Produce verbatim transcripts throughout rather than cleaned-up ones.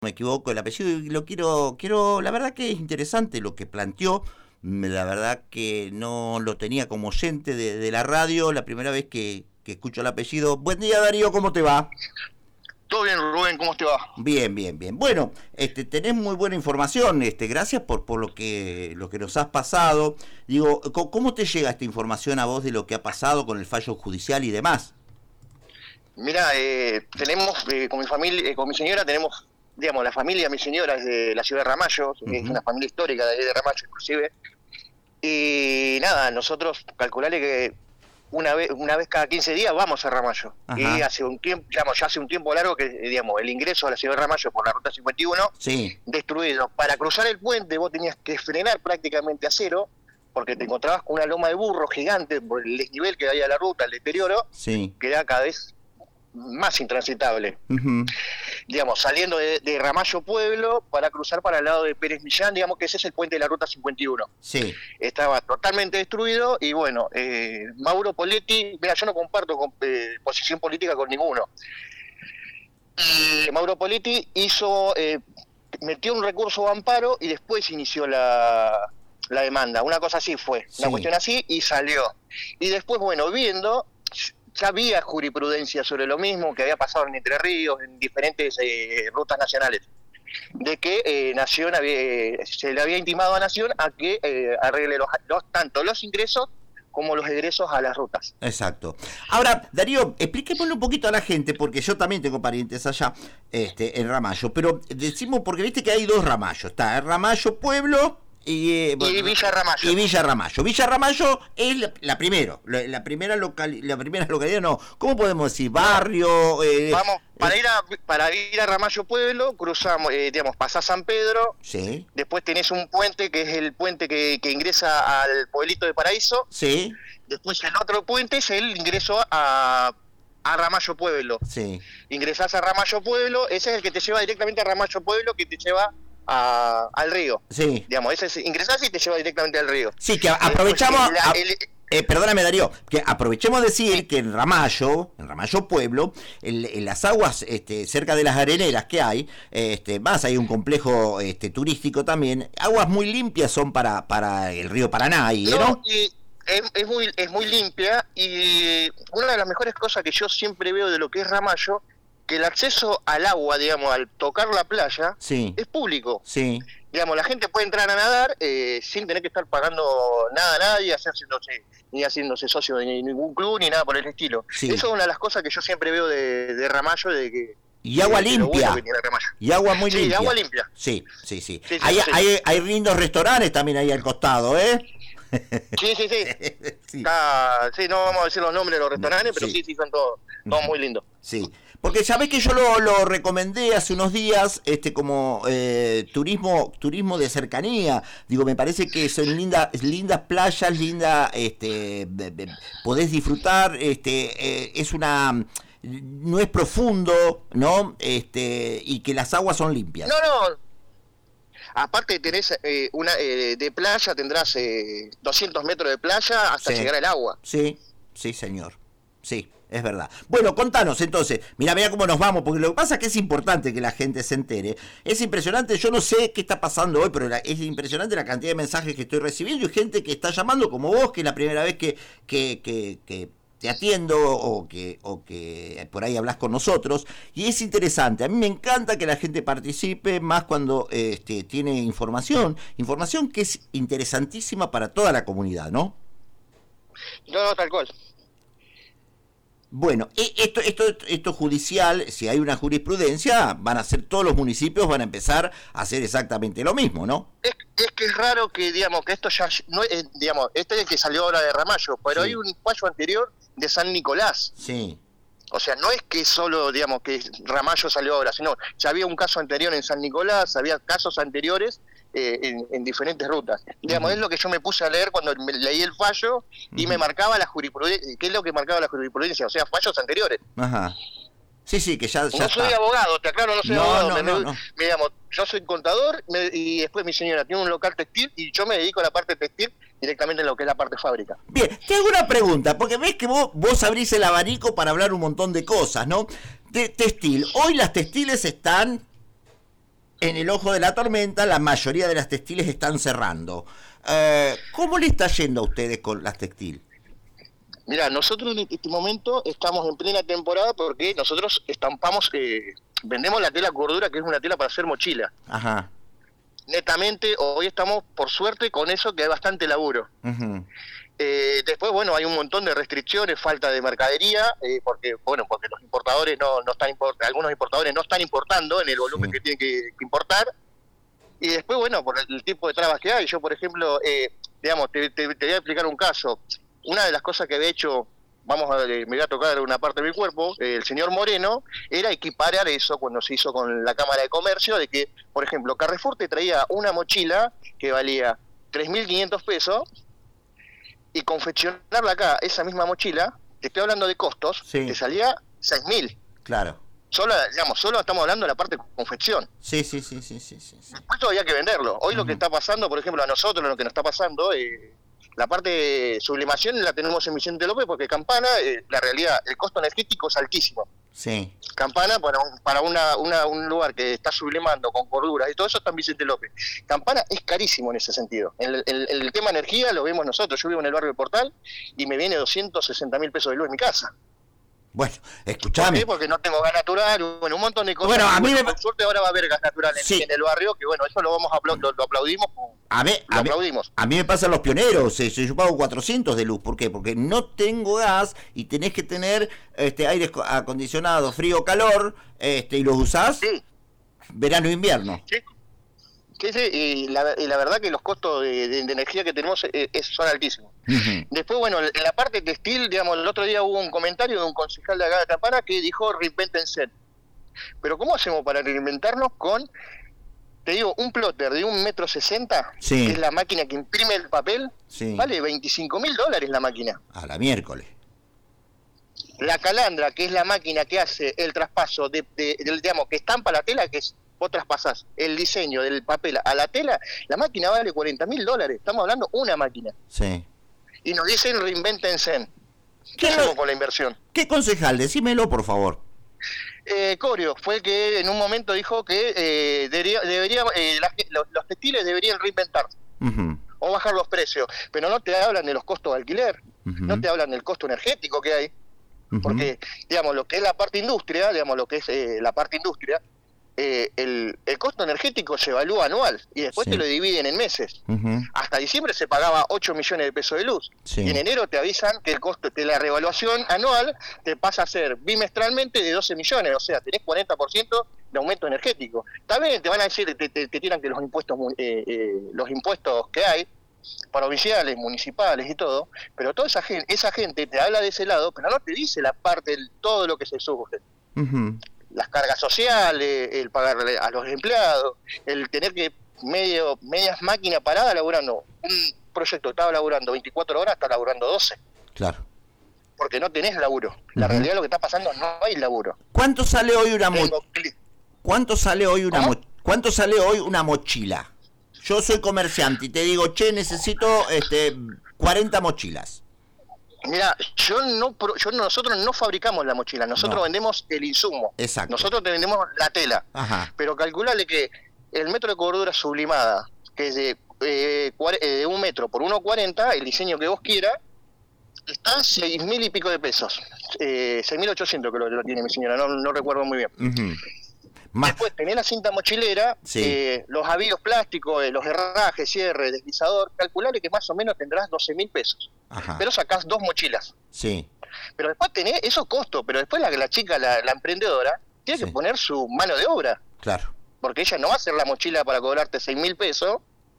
me equivoco el apellido y lo quiero, quiero, la verdad que es interesante lo que planteó, la verdad que no lo tenía como oyente de, de la radio, la primera vez que, que escucho el apellido. Buen día, Darío, ¿cómo te va? Todo bien, Rubén, ¿cómo te va? Bien, bien, bien. Bueno, este, tenés muy buena información, este, gracias por, por lo que, lo que nos has pasado. Digo, ¿cómo te llega esta información a vos de lo que ha pasado con el fallo judicial y demás? Mira, eh, tenemos, eh, con mi familia, eh, con mi señora tenemos, digamos, la familia de mi señora es de la ciudad de Ramallo, uh-huh. Es una familia histórica de ahí de Ramallo inclusive, y nada, nosotros calcularle que una vez una vez cada quince días vamos a Ramallo. Ajá. Y hace un tiempo, digamos, ya hace un tiempo largo que, digamos, el ingreso a la ciudad de Ramallo por la ruta cincuenta y uno, sí, destruido. Para cruzar el puente vos tenías que frenar prácticamente a cero, porque te encontrabas con una loma de burro gigante por el desnivel que había de la ruta, el deterioro, sí, que era cada vez más intransitable. Uh-huh. Digamos, saliendo de, de Ramallo Pueblo para cruzar para el lado de Pérez Millán, digamos que ese es el puente de la ruta cincuenta y uno. Sí. Estaba totalmente destruido y bueno, eh, Mauro Poletti, mira, yo no comparto con, eh, posición política con ninguno. Y Mauro Poletti hizo, eh, metió un recurso de amparo y después inició la, la demanda. Una cosa así fue, sí, una cuestión así y salió. Y después, bueno, viendo... ya había jurisprudencia sobre lo mismo que había pasado en Entre Ríos, en diferentes eh, rutas nacionales, de que eh, Nación había, se le había intimado a Nación a que eh, arregle los, los, tanto los ingresos como los egresos a las rutas. Exacto. Ahora, Darío, explíquemelo un poquito a la gente, porque yo también tengo parientes allá, este, en Ramallo, pero decimos, porque viste que hay dos Ramallo, está el Ramallo Pueblo y, eh, bueno, y Villa Ramallo. Y Villa Ramallo. Villa Ramallo es la, la primero, la, la primera local, la primera localidad, no, ¿cómo podemos decir? Barrio. Eh, Vamos, para ir a para ir a Ramallo Pueblo, cruzamos, eh, digamos, pasás San Pedro. Sí. Después tenés un puente que es el puente que, que ingresa al pueblito de Paraíso. Sí. Después el otro puente es el ingreso a a Ramallo Pueblo. Sí. Ingresás a Ramallo Pueblo, ese es el que te lleva directamente a Ramallo Pueblo, que te lleva A, al río. Sí. Digamos, ese es, ingresás y te lleva directamente al río. Sí, que aprovechamos... El, a, el, eh, perdóname, Darío, que aprovechemos de decir sí, que en Ramallo, en Ramallo Pueblo, en, en las aguas este, cerca de las areneras que hay, este, más hay un complejo este, turístico también, aguas muy limpias son para, para el río Paraná, ahí, ¿no? ¿no? Y es, es, muy, es muy limpia y una de las mejores cosas que yo siempre veo de lo que es Ramallo, que el acceso al agua, digamos, al tocar la playa, sí, es público. Sí. Digamos, la gente puede entrar a nadar eh, sin tener que estar pagando nada a nadie, haciéndose, ni haciéndose socio de ningún club, ni nada por el estilo. Sí. Eso es una de las cosas que yo siempre veo de, de Ramallo, de que... Y agua de, limpia. De bueno y agua muy sí, limpia. Sí, agua limpia. Sí, sí, sí. sí, sí hay, sí. Hay, hay lindos restaurantes también ahí al costado, ¿eh? Sí, sí, sí. sí. Está, sí, no vamos a decir los nombres de los restaurantes, pero sí, sí, sí son todos, todos muy lindos. Sí, porque sabés que yo lo, lo recomendé hace unos días, este, como eh, turismo, turismo de cercanía. Digo, me parece que son lindas, lindas playas, linda, este, podés disfrutar, este, eh, es una, no es profundo, ¿no? Este, y que las aguas son limpias. No, no. Aparte tenés eh, una eh, de playa, tendrás eh, doscientos metros de playa hasta sí, llegar al agua. Sí, sí, señor. Sí, es verdad. Bueno, contanos entonces. Mira, mira cómo nos vamos, porque lo que pasa es que es importante que la gente se entere. Es impresionante, yo no sé qué está pasando hoy, pero la, es impresionante la cantidad de mensajes que estoy recibiendo y gente que está llamando como vos, que es la primera vez que, que, que, que te atiendo o que, o que por ahí hablas con nosotros, y es interesante. A mí me encanta que la gente participe, más cuando este, tiene información, información que es interesantísima para toda la comunidad, ¿no? No, no, tal cual. Bueno, esto, esto, esto judicial, si hay una jurisprudencia, van a ser todos los municipios, van a empezar a hacer exactamente lo mismo, ¿no? Es, es que es raro que, digamos, que esto ya, no es, digamos, este es el que salió ahora de Ramallo, pero sí, hay un fallo anterior de San Nicolás. Sí. O sea, no es que solo, digamos, que Ramallo salió ahora, sino ya había un caso anterior en San Nicolás, había casos anteriores eh, en, en diferentes rutas. Digamos, uh-huh, es lo que yo me puse a leer cuando me leí el fallo y uh-huh, me marcaba la jurisprudencia. ¿Qué es lo que marcaba la jurisprudencia? O sea, fallos anteriores. Ajá. Sí, sí, que ya, ya no está. soy abogado, te aclaro, no soy no, abogado. No, me, no, me, no. me, digamos, yo soy contador me, y después mi señora tiene un local textil y yo me dedico a la parte textil directamente en lo que es la parte fábrica. Bien, te hago una pregunta, porque ves que vos, vos abrís el abanico para hablar un montón de cosas, ¿no? De textil. Hoy las textiles están en el ojo de la tormenta, la mayoría de las textiles están cerrando. Eh, ¿Cómo le está yendo a ustedes con las textiles? Mira, nosotros en este momento estamos en plena temporada porque nosotros estampamos, eh, vendemos la tela cordura, que es una tela para hacer mochila. Ajá. Netamente, hoy estamos, por suerte, con eso que hay bastante laburo. Uh-huh. Eh, después, bueno, hay un montón de restricciones, falta de mercadería, eh, porque, bueno, porque los importadores no, no están, import algunos importadores no están importando en el volumen sí. que tienen que, que importar. Y después, bueno, por el, el tipo de trabas que hay. Yo, por ejemplo, eh, digamos, te, te, te voy a explicar un caso. Una de las cosas que había hecho, vamos a, me voy a tocar una parte de mi cuerpo, eh, el señor Moreno, era equiparar eso cuando se hizo con la Cámara de Comercio, de que, por ejemplo, Carrefour te traía una mochila que valía tres mil quinientos pesos, y confeccionarla acá, esa misma mochila, te estoy hablando de costos, sí. te salía seis mil. Claro. Solo, digamos, solo estamos hablando de la parte de confección. Sí, sí, sí, sí, sí, sí. Después todavía hay que venderlo. Hoy uh-huh. lo que está pasando, por ejemplo, a nosotros lo que nos está pasando, eh, la parte de sublimación la tenemos en Vicente López porque Campana, eh, la realidad, el costo energético es altísimo. Sí. Campana, para, un, para una, una, un lugar que está sublimando con corduras y todo eso, está en Vicente López. Campana es carísimo en ese sentido. El, el, el tema energía lo vemos nosotros. Yo vivo en el barrio del Portal y me viene doscientos sesenta mil pesos de luz en mi casa. Bueno, escuchame. ¿Por qué? Porque no tengo gas natural, bueno, un montón de cosas. Bueno, a mí bueno, me... Por suerte ahora va a haber gas natural en, sí. en el barrio, que bueno, eso lo vamos a apl lo, lo aplaudimos. A mí, lo a, aplaudimos. Mí, a mí me pasan los pioneros, eh, yo pago cuatrocientos de luz. ¿Por qué? Porque no tengo gas y tenés que tener este aire acondicionado, frío, calor, este y los usás sí. verano e invierno. Sí. Sí, sí, y la, y la verdad que los costos de, de, de energía que tenemos es, es, son altísimos. Uh-huh. Después, bueno, en la parte textil, digamos, el otro día hubo un comentario de un concejal de acá de Campana que dijo reinvéntense. Pero ¿cómo hacemos para reinventarnos con, te digo, un plotter de un metro sesenta, sí. que es la máquina que imprime el papel, sí. vale veinticinco mil dólares la máquina? A la miércoles. La calandra, que es la máquina que hace el traspaso, de, de, de digamos, que estampa la tela, que es... vos traspasás el diseño del papel a la tela, la máquina vale cuarenta mil dólares. Estamos hablando una máquina. Sí. Y nos dicen reinvéntense. ¿Qué hacemos con la inversión? ¿Qué concejal? Decímelo, por favor. Eh, Corio fue el que en un momento dijo que eh, debería, debería eh, las, los, los textiles deberían reinventarse. Uh-huh. O bajar los precios. Pero no te hablan de los costos de alquiler. Uh-huh. No te hablan del costo energético que hay. Uh-huh. Porque, digamos, lo que es la parte industria, digamos, lo que es eh, la parte industria, Eh, el, el costo energético se evalúa anual y después sí. te lo dividen en meses. Uh-huh. Hasta diciembre se pagaba ocho millones de pesos de luz. Sí. Y en enero te avisan que el costo de la revaluación anual te pasa a ser bimestralmente de doce millones, o sea, tenés cuarenta por ciento de aumento energético. También te van a decir, te, te, te tiran que los impuestos eh, eh, los impuestos que hay, provinciales, municipales y todo, pero toda esa gente, esa gente te habla de ese lado, pero no te dice la parte de todo lo que se sufre. Uh-huh. Las cargas sociales, el pagarle a los empleados, el tener que medio medias máquinas paradas laburando. Un proyecto que estaba laburando veinticuatro horas, está laburando doce. Claro. Porque no tenés laburo. La uh-huh. realidad lo que está pasando, no hay laburo. ¿Cuánto sale hoy una mochila? ¿Cuánto sale hoy una mo ¿Cuánto sale hoy una mochila? Yo soy comerciante y te digo, che, necesito este cuarenta mochilas. Mira, yo no, yo nosotros no fabricamos la mochila, nosotros no. vendemos el insumo. Exacto. Nosotros te vendemos la tela. Ajá. Pero calculale que el metro de cordura sublimada, que es de, eh, de un metro por uno cuarenta, el diseño que vos quieras, está seis mil y pico de pesos. Eh, seis mil ochocientos que lo, lo tiene mi señora, no, no recuerdo muy bien. Uh-huh. Más. Después tenés la cinta mochilera, sí. eh, los avíos plásticos, eh, los herrajes, cierre, deslizador, calculale que más o menos tendrás doce mil pesos. Ajá. Pero sacás dos mochilas. Sí. Pero después tenés esos costos, pero después la, la chica, la, la emprendedora, tiene sí. que poner su mano de obra. Claro. Porque ella no va a hacer la mochila para cobrarte seis mil pesos,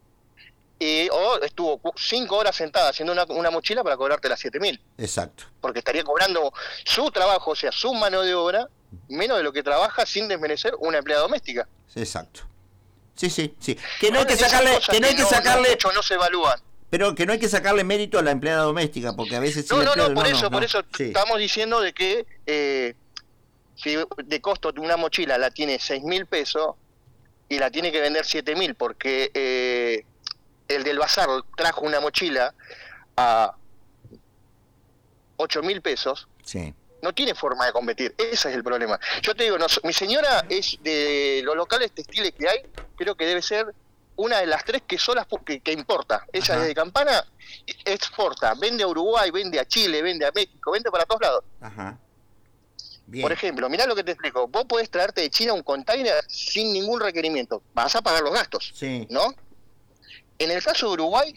y, o estuvo cinco horas sentada haciendo una, una mochila para cobrarte las siete mil. Exacto. Porque estaría cobrando su trabajo, o sea, su mano de obra, menos de lo que trabaja sin desmerecer una empleada doméstica. Exacto. Sí, sí, sí. Que no hay que sacarle, que no hay que no, sacarle, no, mucho no se evalúan. Pero que no hay que sacarle mérito a la empleada doméstica, porque a veces no, sí no, no, no, por no, eso, no, por no. eso Sí. estamos diciendo de que eh, si de costo una mochila la tiene seis mil pesos y la tiene que vender siete mil, porque eh, el del bazar trajo una mochila a ocho mil pesos. Sí. no tiene forma de competir, ese es el problema. Yo te digo, no, mi señora es de los locales textiles que hay, creo que debe ser una de las tres que solas que, que importa. Ella desde Campana exporta, vende a Uruguay, vende a Chile, vende a México, vende para todos lados. Ajá. Bien. Por ejemplo, mirá lo que te explico, vos podés traerte de China un container sin ningún requerimiento, vas a pagar los gastos, sí. ¿no? En el caso de Uruguay,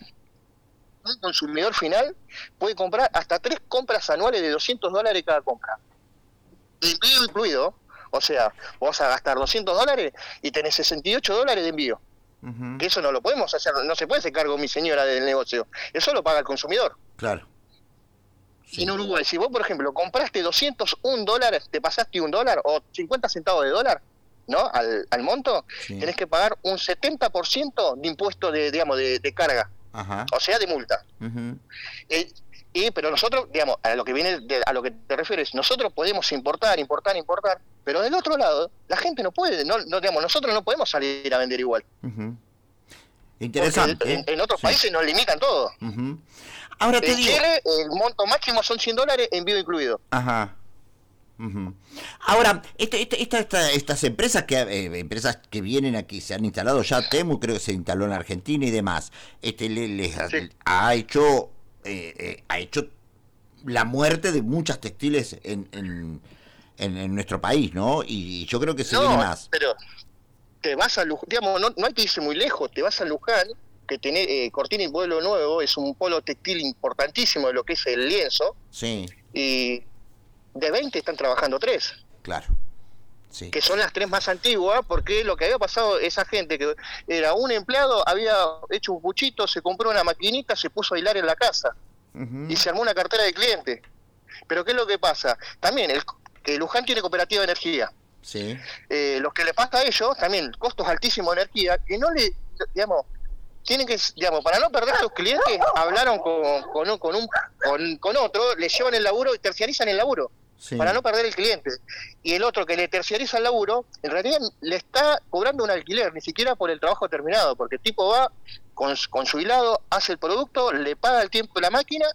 un consumidor final puede comprar hasta tres compras anuales de doscientos dólares cada compra. Envío incluido, o sea, vos vas a gastar doscientos dólares y tenés sesenta y ocho dólares de envío. Uh-huh. Que eso no lo podemos hacer, no se puede hacer cargo mi señora del negocio, eso lo paga el consumidor. Claro. Sí. En Uruguay, si vos, por ejemplo, compraste doscientos un dólares, te pasaste un dólar o cincuenta centavos de dólar, ¿no? Al, al monto, sí. Tenés que pagar un setenta por ciento de impuesto de, digamos, de, de carga. Ajá. O sea, de multa. Uh-huh. eh, y pero nosotros, digamos, a lo que viene de, a lo que te refieres, nosotros podemos importar, importar, importar, pero del otro lado la gente no puede, no, no digamos, nosotros no podemos salir a vender igual. Uh-huh. Interesante. Porque en, en otros sí. países nos limitan todo. Uh-huh. Ahora te en digo, Chile el monto máximo son cien dólares, envío incluido. Ajá. Uh-huh. Ahora, este, este, esta, esta, estas empresas que eh, empresas que vienen aquí, se han instalado ya, Temu creo que se instaló en Argentina y demás, este le, les sí. ha hecho eh, eh, ha hecho la muerte de muchas textiles en, en, en, en nuestro país, ¿no? Y yo creo que se no, viene más. Pero te vas a Luján, digamos, no, no hay que irse muy lejos, te vas a Luján, que tiene eh, Cortina y Pueblo Nuevo, es un polo textil importantísimo de lo que es el lienzo. Sí. Y de veinte están trabajando tres. Claro. Sí. Que son las tres más antiguas, porque lo que había pasado, esa gente que era un empleado, había hecho un puchito, se compró una maquinita, se puso a hilar en la casa. Uh-huh. Y se armó una cartera de clientes. Pero ¿qué es lo que pasa? También, el, que Luján tiene cooperativa de energía. Sí. Eh, lo que le pasa a ellos, también, costos altísimos de energía, que no le, digamos, tienen que, digamos, para no perder a los clientes, hablaron con, con, un, con, un, con, con otro, le llevan el laburo y terciarizan el laburo. Sí. Para no perder el cliente. Y el otro que le terciariza el laburo, en realidad le está cobrando un alquiler, ni siquiera por el trabajo terminado, porque el tipo va con, con su hilado, hace el producto, le paga el tiempo de la máquina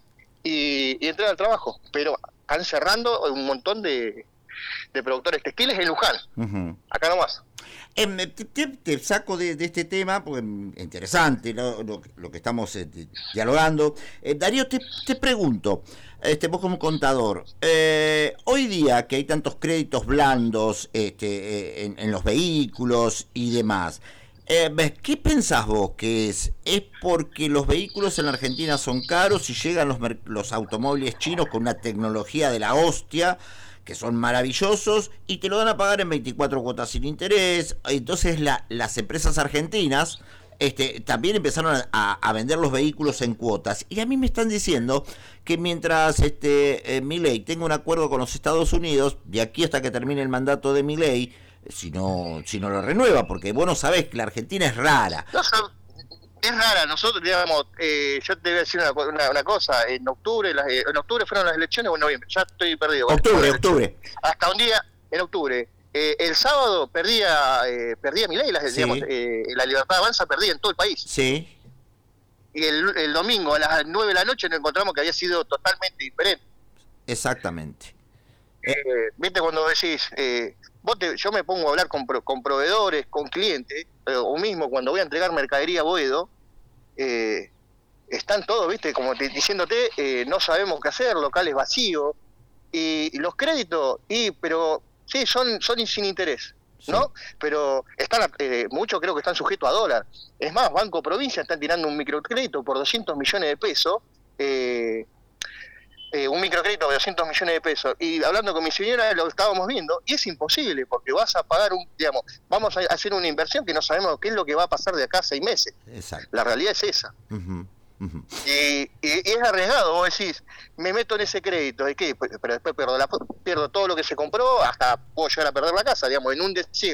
y, y entrega el trabajo. Pero están cerrando un montón de, de productores textiles en Luján. Uh-huh. Acá nomás. Eh, te, te, te saco de, de este tema, porque es interesante, ¿no? lo, lo que estamos eh, dialogando. Eh, Darío, te, te pregunto, este, vos como contador, eh, hoy día que hay tantos créditos blandos este, eh, en, en los vehículos y demás, eh, ¿qué pensás vos que es? ¿Es porque los vehículos en la Argentina son caros y llegan los, los automóviles chinos con una tecnología de la hostia, que son maravillosos, y te lo van a pagar en veinticuatro cuotas sin interés? Entonces la, las empresas argentinas este, también empezaron a, a vender los vehículos en cuotas, y a mí me están diciendo que mientras este eh, Milei tenga un acuerdo con los Estados Unidos, de aquí hasta que termine el mandato de Milei, si no, si no lo renueva, porque vos no sabés que la Argentina es rara. No, es rara, nosotros, digamos, eh, yo te voy a decir una, una, una cosa, en octubre, las, en octubre fueron las elecciones o en noviembre, ya estoy perdido. Octubre, octubre. Hasta un día, en octubre, eh, el sábado perdía eh, perdía Milei, las, sí. digamos, eh, la Libertad Avanza perdía en todo el país. Sí. Y el, el domingo a las nueve de la noche nos encontramos que había sido totalmente diferente. Exactamente. Eh, Viste cuando decís, eh, vos te, yo me pongo a hablar con, con proveedores, con clientes, eh, o mismo cuando voy a entregar mercadería a Boedo, eh, están todos, viste, como te, diciéndote, eh, no sabemos qué hacer, locales vacíos, y, y los créditos, y pero sí, son, son sin interés, ¿no? Sí. Pero están eh, muchos creo que están sujetos a dólar. Es más, Banco Provincia están tirando un microcrédito por doscientos millones de pesos, eh, Eh, un microcrédito de doscientos millones de pesos, y hablando con mi señora lo estábamos viendo, y es imposible, porque vas a pagar un, digamos, vamos a hacer una inversión que no sabemos qué es lo que va a pasar de acá a seis meses. Exacto. La realidad es esa. Uh-huh, uh-huh. Y, y, y es arriesgado, vos decís, me meto en ese crédito, ¿de qué? Pero después pierdo, la, pierdo todo lo que se compró, hasta puedo llegar a perder la casa, digamos, en un decir.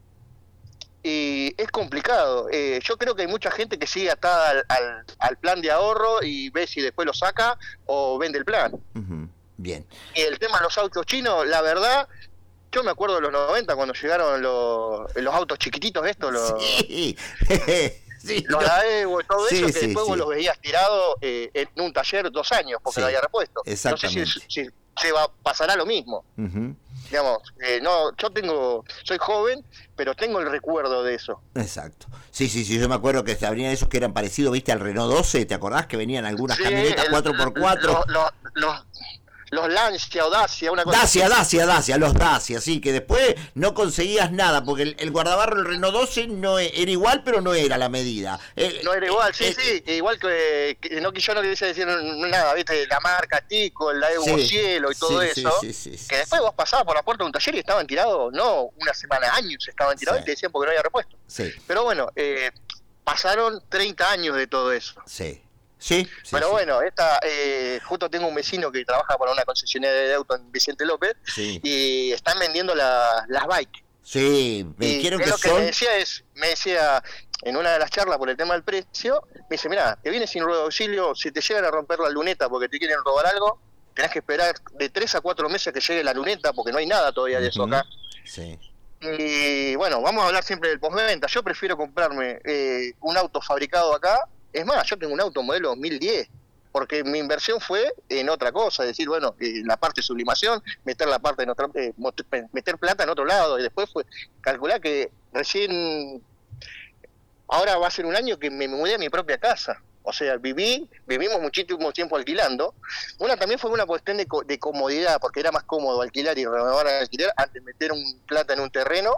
Y es complicado. Eh, yo creo que hay mucha gente que sigue atada al, al, al plan de ahorro y ve si después lo saca o vende el plan. Uh-huh. Bien. Y el tema de los autos chinos, la verdad, yo me acuerdo de los noventa cuando llegaron los, los autos chiquititos estos, los, sí. sí, los no. Daewoo y todo sí, eso, que sí, después sí. vos los veías tirados eh, en un taller dos años porque sí. lo había repuesto. Exactamente. No sé si, si se va pasará lo mismo. Uh-huh. Digamos, eh, no, yo tengo, soy joven, pero tengo el recuerdo de eso. Exacto. Sí, sí, sí, yo me acuerdo que habrían esos que eran parecidos, ¿viste? Al Renault doce, ¿te acordás? Que venían algunas Sí, camionetas el- cuatro por cuatro. Los, los, los, los Lancia o Dacia, una cosa Dacia, así. Dacia, Dacia, los Dacia, sí, que después no conseguías nada, porque el, el guardabarro del Renault doce no e- era igual, pero no era la medida. El- No era igual, sí, el- sí, igual que, que no que yo no quise decir nada, viste, la marca Tico, la Evo Sí, Cielo y todo sí, sí, eso, sí, sí, sí, que después vos pasabas por la puerta de un taller y estaban tirados, no una semana, años estaban tirados Sí. y te decían porque no había repuesto. Sí, Pero bueno, eh, pasaron treinta años de todo eso. sí, sí. sí, Pero sí. bueno, esta, eh, justo tengo un vecino que trabaja para una concesionaria de auto en Vicente López Sí. y están vendiendo la- las bikes. Sí, me Y dijeron él que lo que son... me decía es, me decía en una de las charlas por el tema del precio, me dice, mira, te vienes sin rueda de auxilio, si te llegan a romper la luneta porque te quieren robar algo, tenés que esperar de tres a cuatro meses que llegue la luneta porque no hay nada todavía de eso Ujú. acá. Sí, Y bueno, vamos a hablar siempre del postventa. Yo prefiero comprarme eh, un auto fabricado acá. Es más, yo tengo un auto modelo dos mil diez, porque mi inversión fue en otra cosa, es decir, bueno, eh, la parte de sublimación, meter la parte en otra, eh, mot- meter plata en otro lado, y después fue calcular que recién, ahora va a ser un año que me mudé a mi propia casa. O sea, viví, vivimos muchísimo tiempo alquilando. Una también fue una cuestión de, co- de comodidad, porque era más cómodo alquilar y renovar al alquiler antes de meter un plata en un terreno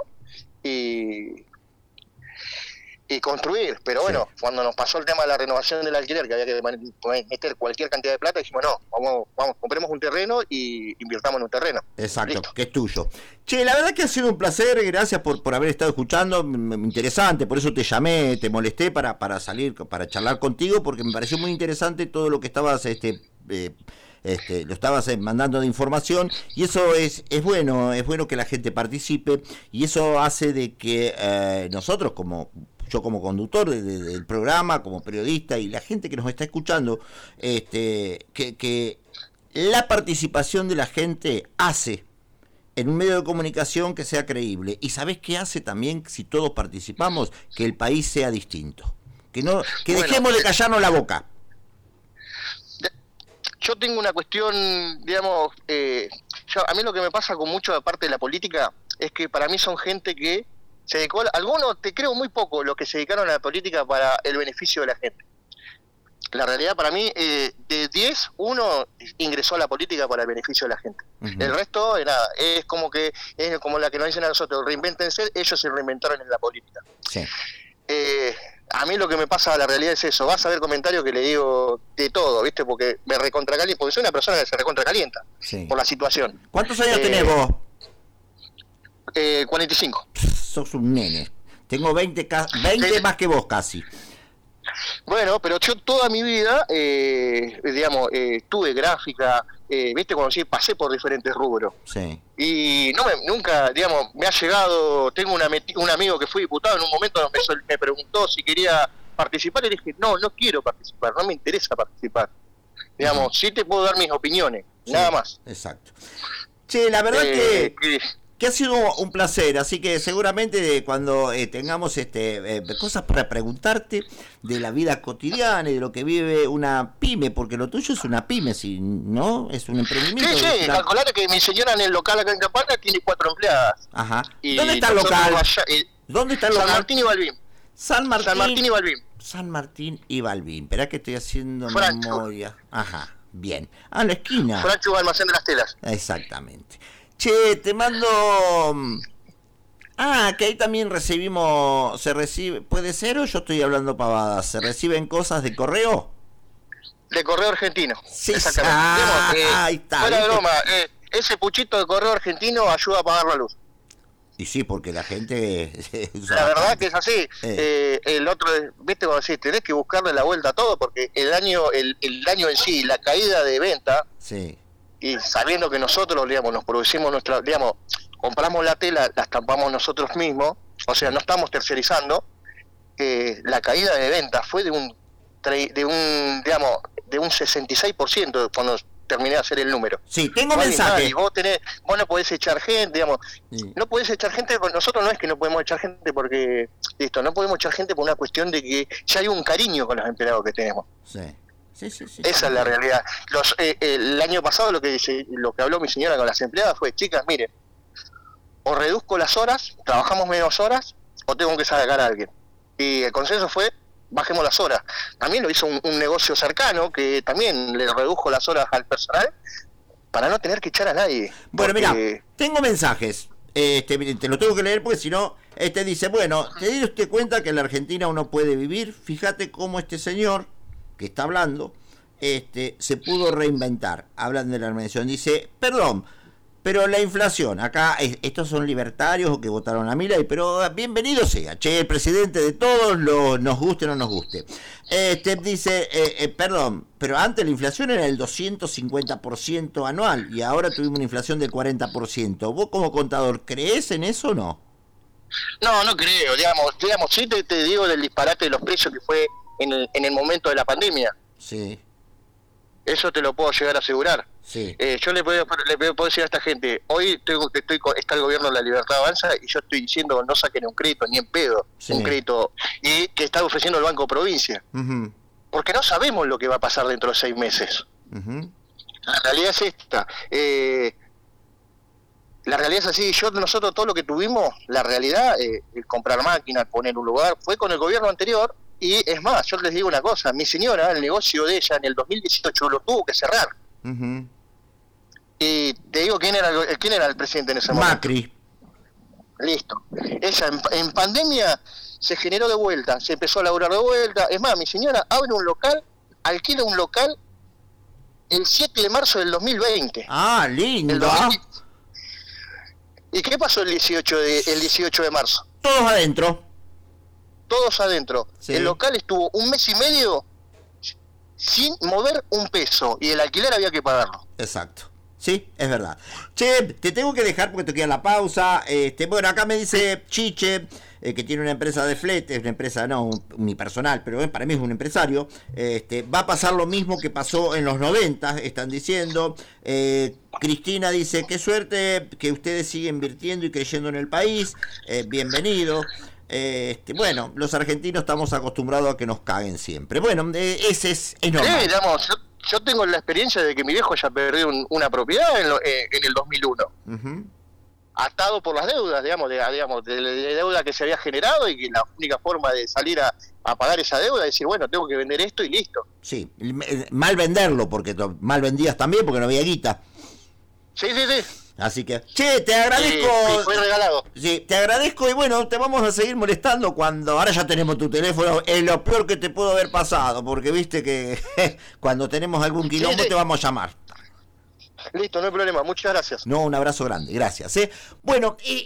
y, y construir. Pero bueno, Sí. cuando nos pasó el tema de la renovación del alquiler, que había que man- meter cualquier cantidad de plata, dijimos, no, vamos, vamos, compremos un terreno y invirtamos en un terreno. exacto, Listo. que es tuyo. Che, la verdad que ha sido un placer, gracias por, por haber estado escuchando, m- m- interesante, por eso te llamé, te molesté para, para salir, para charlar contigo, porque me pareció muy interesante todo lo que estabas, este, eh, este, lo estabas eh, mandando de información, y eso es, es bueno, es bueno que la gente participe, y eso hace de que eh, nosotros como... yo como conductor de, de, del programa, como periodista y la gente que nos está escuchando, este, que, que la participación de la gente hace en un medio de comunicación que sea creíble. ¿Y sabés qué hace también si todos participamos? Que el país sea distinto. Que no, que Bueno, dejemos de callarnos la boca. Yo tengo una cuestión, digamos, eh, yo, a mí lo que me pasa con mucho de parte de la política es que para mí son gente que se dedicó, a- algunos, te creo muy poco, los que se dedicaron a la política para el beneficio de la gente. La realidad para mí, eh, de diez, uno ingresó a la política para el beneficio de la gente. Ujú. El resto, eh, nada, es como que es como la que nos dicen a nosotros, reinvéntense, ellos se reinventaron en la política. Sí. Eh, a mí lo que me pasa, la realidad es eso. Vas a ver comentarios que le digo de todo, ¿viste? Porque me recontracalienta, porque soy una persona que se recontracalienta Sí. por la situación. ¿Cuántos años Eh, tenés vos? Eh, cuarenta y cinco. Sos un nene. Tengo veinte, ca- veinte Sí. más que vos casi. Bueno, pero yo toda mi vida, eh, digamos, eh, tuve gráfica, eh, ¿viste? Cuando sí, pasé por diferentes rubros. Sí. Y no me, nunca, digamos, me ha llegado, tengo una meti- un amigo que fue diputado, en un momento me, sol- me preguntó si quería participar y le dije, no, no quiero participar, no me interesa participar. Digamos, Ujú. sí te puedo dar mis opiniones, Sí, nada más. Exacto. Che, la verdad Eh, que... que- que ha sido un placer, así que seguramente cuando eh, tengamos este eh, cosas para preguntarte de la vida cotidiana y de lo que vive una pyme, porque lo tuyo es una pyme, si ¿no? Es un emprendimiento. Sí, sí, Una- calculate que mi señora en el local acá en Campana tiene cuatro empleadas. Ajá. Y ¿Dónde está el nosotros local? allá, eh, ¿Dónde está el San local? Martín y Balbín. San Martín. San Martín y Balbín. San Martín y Balbín. Esperá que estoy haciendo Francho. memoria. Ajá, bien. Ah, en la esquina. Francho Almacén de las Telas. Exactamente. Che, te mando... Ah, que ahí también recibimos... ¿Se recibe? ¿Puede ser o yo estoy hablando pavadas? ¿Se reciben cosas de correo? De Correo Argentino. Sí, Exactamente. ah, Digamos, eh, ahí está, fuera de ¿viste? broma, eh, ese puchito de Correo Argentino ayuda a pagar la luz. Y sí, porque la gente... usa La verdad bastante. que es así. Eh, el otro, viste, cuando decís, tenés que buscarle la vuelta a todo, porque el año, el, el año en sí, la caída de venta, Sí, y sabiendo que nosotros, digamos, nos producimos nuestra, digamos, compramos la tela, la estampamos nosotros mismos, o sea, no estamos tercerizando, eh, la caída de venta fue de un, tre- de un, digamos, de un sesenta y seis por ciento cuando terminé de hacer el número. sí, tengo No hay nada, mensaje. y vos tenés, vos no podés echar gente, digamos, Sí. no podés echar gente, porque nosotros no es que no podemos echar gente porque, listo, no podemos echar gente por una cuestión de que ya hay un cariño con los empleados que tenemos. Sí, Sí, sí, sí. Esa es la realidad. Los, eh, el año pasado lo que dice, lo que habló mi señora con las empleadas fue, chicas, miren, o reduzco las horas, trabajamos menos horas, o tengo que sacar a alguien. Y el consenso fue, bajemos las horas. También lo hizo un, un negocio cercano que también le redujo las horas al personal para no tener que echar a nadie. Bueno, porque... mira, tengo mensajes. Este, te lo tengo que leer porque si no, este dice, bueno, ¿te dio usted cuenta que en la Argentina uno puede vivir? Fíjate cómo este señor que está hablando, este, se pudo reinventar. Hablan de la organización. Dice, perdón, pero la inflación, acá estos son libertarios o que votaron a Milei, pero bienvenido sea, che, el presidente de todos, lo, nos guste o no nos guste. Este dice, eh, eh, perdón, pero antes la inflación era el doscientos cincuenta por ciento anual y ahora tuvimos una inflación del cuarenta por ciento. ¿Vos como contador creés en eso o no? No, no creo, digamos, digamos sí te, te digo del disparate de los precios que fue en el, en el momento de la pandemia. Sí. Eso te lo puedo llegar a asegurar. Sí. Eh, yo le puedo, le puedo decir a esta gente, hoy estoy, estoy, está el gobierno de la Libertad Avanza y yo estoy diciendo no saquen un crédito, ni en pedo, sí. un crédito, y que está ofreciendo el Banco Provincia. Uh-huh. Porque no sabemos lo que va a pasar dentro de seis meses. Uh-huh. La realidad es esta. Eh, la realidad es así, yo nosotros todo lo que tuvimos, la realidad, eh, el comprar máquinas, poner un lugar, fue con el gobierno anterior. Y es más, yo les digo una cosa, mi señora, el negocio de ella en el dos mil dieciocho lo tuvo que cerrar. Uh-huh. Y te digo quién era el, quién era el presidente en ese momento. Macri. Listo. Ella en, en pandemia se generó de vuelta, se empezó a laburar de vuelta. Es más, mi señora abre un local, alquila un local el siete de marzo del dos mil veinte. Ah, lindo. El dos mil veinte. ¿Y qué pasó el dieciocho de, el dieciocho de marzo? Todos adentro. Todos adentro. Sí. El local estuvo un mes y medio sin mover un peso y el alquiler había que pagarlo. Exacto. Sí, es verdad. Che, te tengo que dejar porque te queda la pausa. Este, bueno, acá me dice Chiche, eh, que tiene una empresa de flete, es una empresa no unipersonal, pero eh, para mí es un empresario. Este, va a pasar lo mismo que pasó en los noventa, están diciendo. Eh, Cristina dice, qué suerte que ustedes siguen invirtiendo y creyendo en el país. Eh, bienvenido. Este, bueno, los argentinos estamos acostumbrados a que nos caguen siempre. Bueno, eh, ese es, es normal. Sí, digamos, yo, yo tengo la experiencia de que mi viejo ya perdió un, una propiedad en, lo, eh, en el dos mil uno. Uh-huh. Atado por las deudas, digamos, de, digamos de, de deuda que se había generado y que la única forma de salir a, a pagar esa deuda es decir, bueno, tengo que vender esto y listo. Sí, mal venderlo, porque mal vendías también porque no había guita. Sí, sí, sí. Así que, che, te agradezco. Sí, sí, fue regalado. Sí, te agradezco y bueno, te vamos a seguir molestando cuando ahora ya tenemos tu teléfono. Es lo peor que te pudo haber pasado, porque viste que cuando tenemos algún quilombo sí, sí. te vamos a llamar. Listo, no hay problema. Muchas gracias. No, un abrazo grande. Gracias. ¿eh? Bueno, y